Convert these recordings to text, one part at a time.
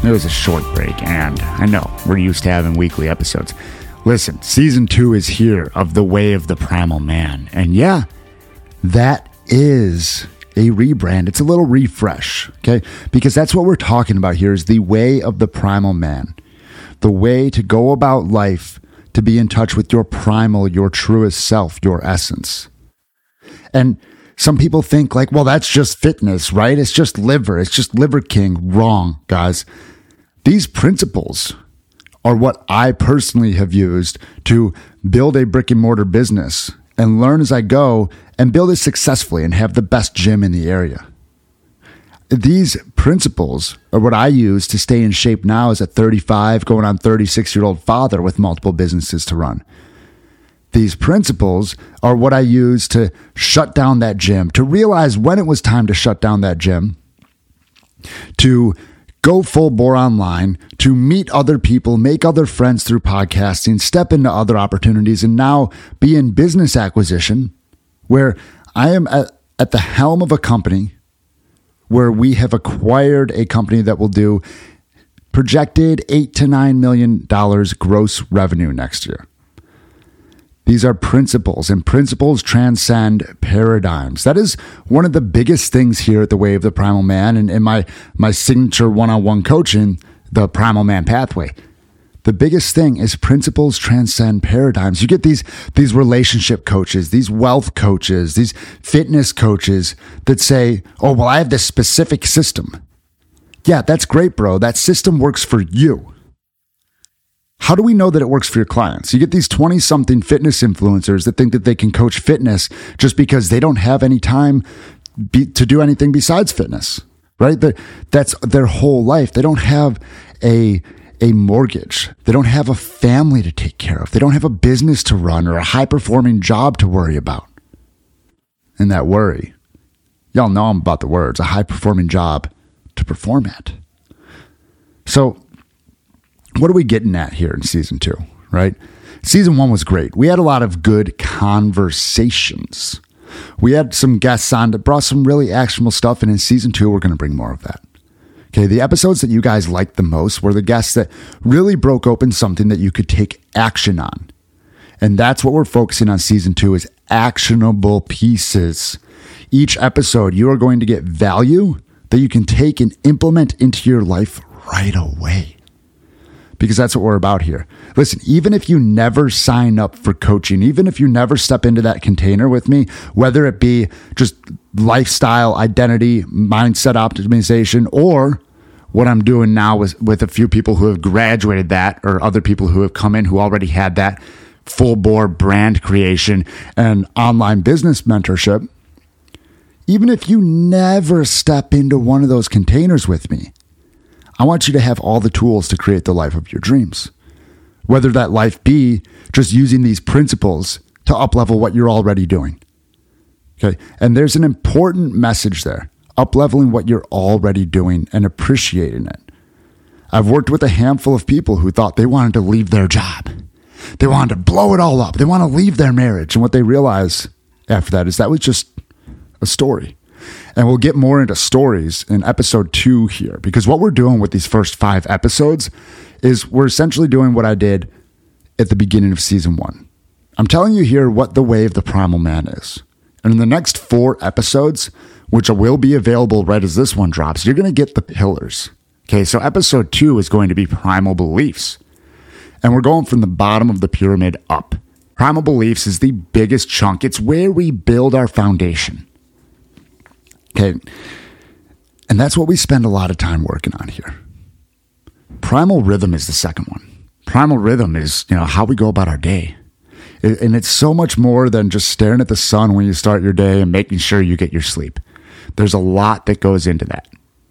It was a short break, and I know we're used to having weekly episodes. Listen, season 2 is here of The Way of the Primal Man. And yeah, that is a rebrand. It's a little refresh, okay? Because that's what we're talking about here is the way of the primal man. The way to go about life to be in touch with your primal, your truest self, your essence. And some people think like, well, that's just fitness, right? It's just liver. It's just Liver King. Wrong, guys. These principles are what I personally have used to build a brick and mortar business and learn as I go and build it successfully and have the best gym in the area. These principles are what I use to stay in shape now as a 35, going on 36-year-old father with multiple businesses to run. These principles are what I use to shut down that gym, to realize when it was time to shut down that gym, to go full bore online, to meet other people, make other friends through podcasting, step into other opportunities, and now be in business acquisition where I am at the helm of a company where we have acquired a company that will do projected $8 to $9 million gross revenue next year. These are principles, and principles transcend paradigms. That is one of the biggest things here at the Way of the Primal Man and in my signature one-on-one coaching, the Primal Man Pathway. The biggest thing is principles transcend paradigms. You get these relationship coaches, these wealth coaches, these fitness coaches that say, oh, well, I have this specific system. Yeah, that's great, bro. That system works for you. How do we know that it works for your clients? You get these 20-something fitness influencers that think that they can coach fitness just because they don't have any time to do anything besides fitness, right? That's their whole life. They don't have a mortgage. They don't have a family to take care of. They don't have a business to run or a high-performing job to worry about. And that worry, y'all know I'm about the words, a high-performing job to perform at. So what are we getting at here in season 2, right? Season 1 was great. We had a lot of good conversations. We had some guests on that brought some really actionable stuff. And in season 2, we're going to bring more of that. Okay. The episodes that you guys liked the most were the guests that really broke open something that you could take action on. And that's what we're focusing on season 2 is actionable pieces. Each episode, you are going to get value that you can take and implement into your life right away. Because that's what we're about here. Listen, even if you never sign up for coaching, even if you never step into that container with me, whether it be just lifestyle, identity, mindset optimization, or what I'm doing now with a few people who have graduated that, or other people who have come in who already had that full bore brand creation and online business mentorship, even if you never step into one of those containers with me, I want you to have all the tools to create the life of your dreams. Whether that life be just using these principles to uplevel what you're already doing. Okay. And there's an important message there. Upleveling what you're already doing and appreciating it. I've worked with a handful of people who thought they wanted to leave their job. They wanted to blow it all up. They want to leave their marriage. And what they realize after that is that was just a story. And we'll get more into stories in episode 2 here, because what we're doing with these first 5 episodes is we're essentially doing what I did at the beginning of season 1. I'm telling you here what the Way of the Primal Man is. And in the next 4 episodes, which will be available right as this one drops, you're going to get the pillars. Okay, so episode 2 is going to be primal beliefs. And we're going from the bottom of the pyramid up. Primal beliefs is the biggest chunk. It's where we build our foundation. Okay, and that's what we spend a lot of time working on here. Primal rhythm is the second one. Primal rhythm is, how we go about our day. And it's so much more than just staring at the sun when you start your day and making sure you get your sleep. There's a lot that goes into that.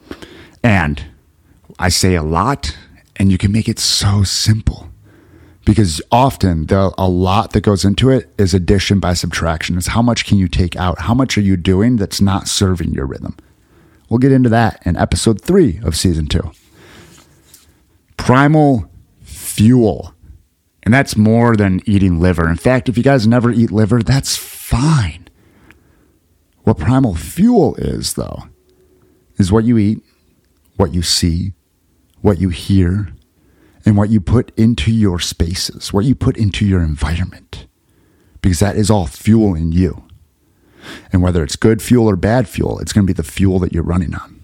And I say a lot, and you can make it so simple. Because often a lot that goes into it is addition by subtraction. It's how much can you take out? How much are you doing that's not serving your rhythm? We'll get into that in episode 3 of season 2. Primal fuel. And that's more than eating liver. In fact, if you guys never eat liver, that's fine. What primal fuel is, though, is what you eat, what you see, what you hear, and what you put into your spaces, what you put into your environment, because that is all fuel in you. And whether it's good fuel or bad fuel, it's going to be the fuel that you're running on.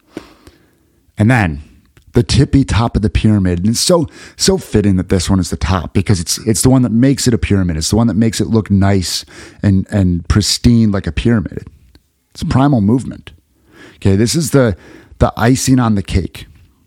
And then the tippy top of the pyramid, and it's so fitting that this one is the top, because it's the one that makes it a pyramid. It's the one that makes it look nice and pristine like a pyramid. It's primal movement. Okay, this is the icing on the cake.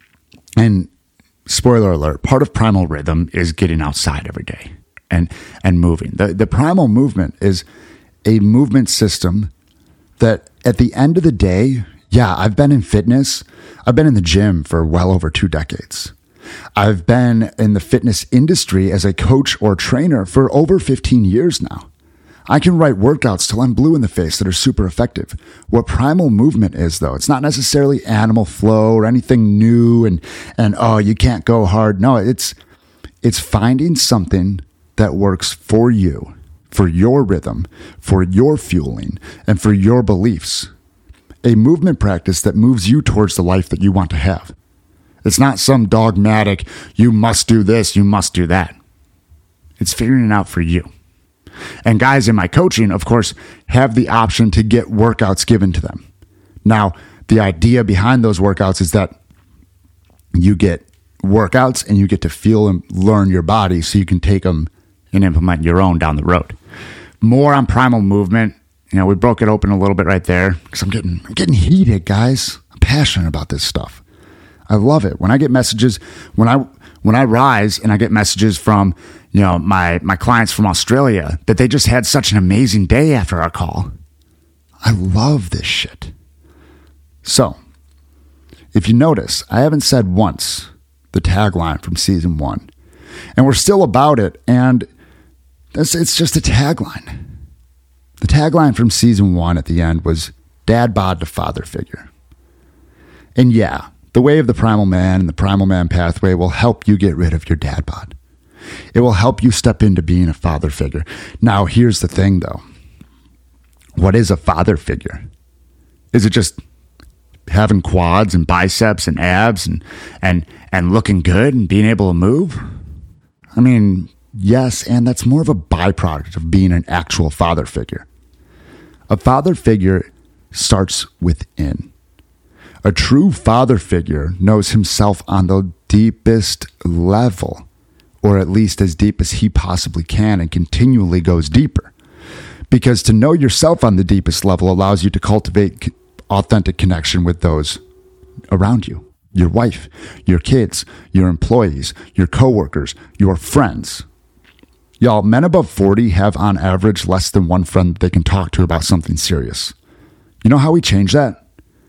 And spoiler alert, part of primal rhythm is getting outside every day and moving. The primal movement is a movement system that at the end of the day, yeah, I've been in fitness. I've been in the gym for well over 2 decades. I've been in the fitness industry as a coach or trainer for over 15 years now. I can write workouts till I'm blue in the face that are super effective. What primal movement is, though, it's not necessarily animal flow or anything new and oh, you can't go hard. No, it's finding something that works for you, for your rhythm, for your fueling, and for your beliefs. A movement practice that moves you towards the life that you want to have. It's not some dogmatic, you must do this, you must do that. It's figuring it out for you. And guys in my coaching, of course, have the option to get workouts given to them. Now, the idea behind those workouts is that you get workouts and you get to feel and learn your body so you can take them and implement your own down the road. More on primal movement. You know, we broke it open a little bit right there because I'm getting heated, guys. I'm passionate about this stuff. I love it. When I get messages, when I rise and I get messages from, you know, my clients from Australia that they just had such an amazing day after our call. I love this shit. So, if you notice, I haven't said once the tagline from season 1. And we're still about it, and it's just a tagline. The tagline from season 1 at the end was dad bod to father figure. And yeah, the way of the primal man and the primal man pathway will help you get rid of your dad bod. It will help you step into being a father figure. Now, here's the thing, though. What is a father figure? Is it just having quads and biceps and abs and looking good and being able to move? I mean, yes, and that's more of a byproduct of being an actual father figure. A father figure starts within. A true father figure knows himself on the deepest level, or at least as deep as he possibly can, and continually goes deeper. Because to know yourself on the deepest level allows you to cultivate authentic connection with those around you. Your wife, your kids, your employees, your coworkers, your friends. Y'all, men above 40 have on average less than one friend that they can talk to about something serious. You know how we change that?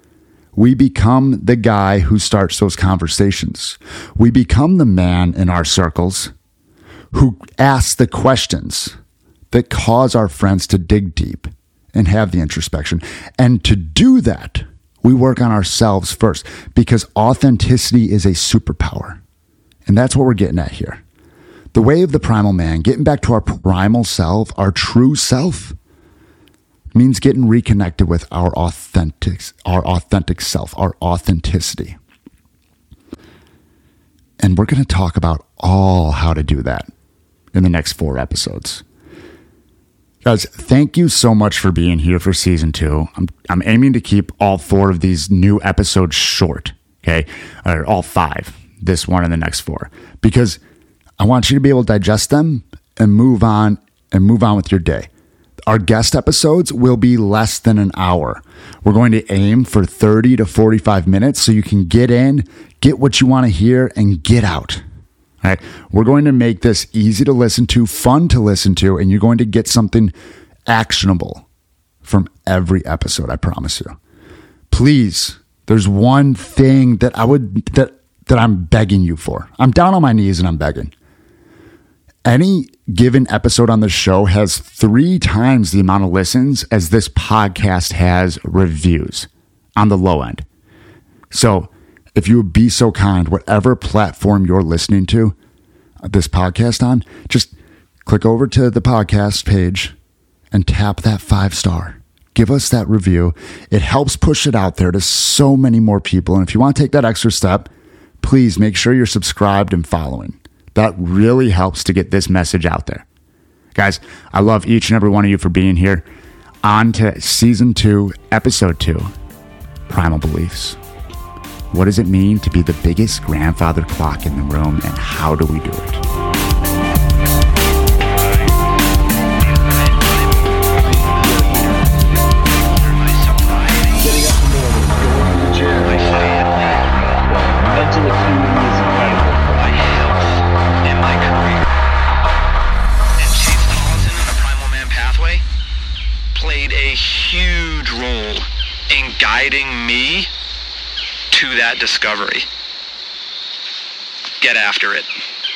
We become the guy who starts those conversations. We become the man in our circles who asks the questions that cause our friends to dig deep and have the introspection. And to do that, we work on ourselves first, because authenticity is a superpower. And that's what we're getting at here. The way of the primal man, getting back to our primal self, our true self, means getting reconnected with our authentic self, our authenticity. And we're going to talk about all how to do that in the next 4 episodes. Guys, thank you so much for being here for season 2. I'm aiming to keep all 4 of these new episodes short, okay? Or all 5, this one and the next 4, because I want you to be able to digest them and move on with your day. Our guest episodes will be less than an hour. We're going to aim for 30 to 45 minutes so you can get in, get what you want to hear, and get out. All right? We're going to make this easy to listen to, fun to listen to, and you're going to get something actionable from every episode, I promise you. Please, there's one thing that I'm begging you for. I'm down on my knees and I'm begging. Any given episode on the show has 3 times the amount of listens as this podcast has reviews on the low end. So if you would be so kind, whatever platform you're listening to this podcast on, just click over to the podcast page and tap that 5-star. Give us that review. It helps push it out there to so many more people. And if you want to take that extra step, please make sure you're subscribed and following. That really helps to get this message out there. Guys, I love each and every one of you for being here. On to Season 2, Episode 2, Primal Beliefs. What does it mean to be the biggest grandfather clock in the room, and how do we do it? Huge role in guiding me to that discovery. Get after it.